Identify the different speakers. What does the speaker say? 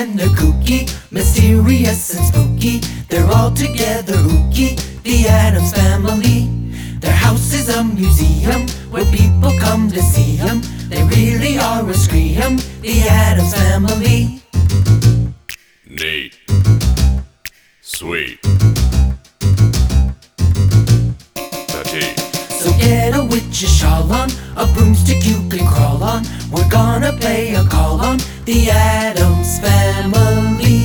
Speaker 1: and they're kooky, mysterious and spooky. They're all together ooky, the Addams Family. Their house is a museum where people come to see them. They really are a scream, the Addams Family.
Speaker 2: Neat. Sweet. Petite.
Speaker 1: So get a witch's shawl on, a broomstick you can crawl on. We're gonna pay a call on the Addams Family.